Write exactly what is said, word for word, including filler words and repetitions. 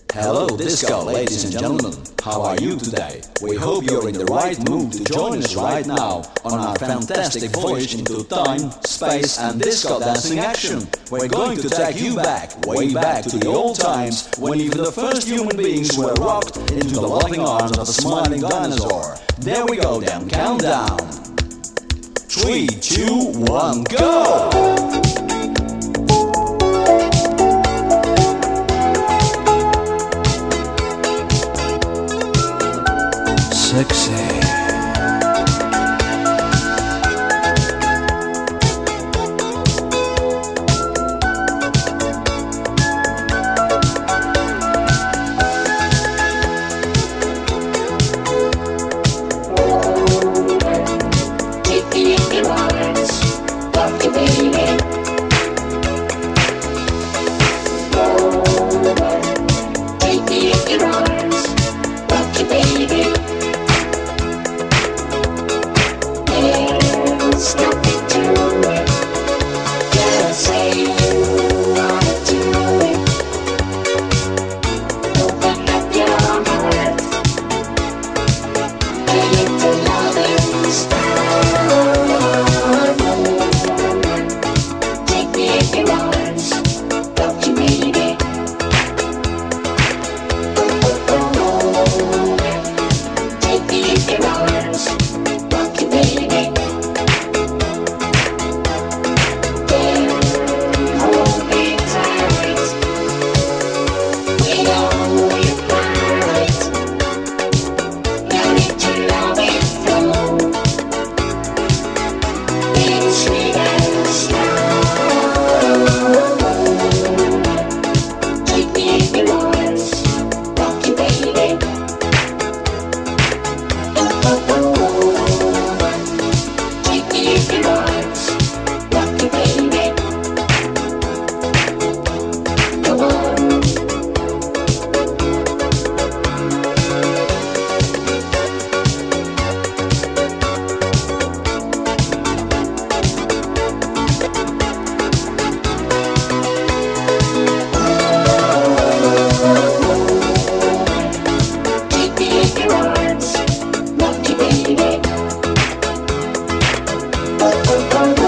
Hello Disco, ladies and gentlemen, how are you today? We hope you're in the right mood to join us right now on our fantastic voyage into time, space and disco dancing action. We're going to take you back, way back to the old times when even the first human beings were rocked into the loving arms of a smiling dinosaur. There we go then, countdown. Three, two, one, go! Sexy. Take me in your arms, love you, baby. Take me in your arms, love you, baby. There's nothing to it. Just say you wanna do it. Open up your heart. And it's a loving start. Take me in your arms, don't you, baby? Oh, oh, oh, oh. Take me in your arms, don't you, baby? Oh, oh, oh.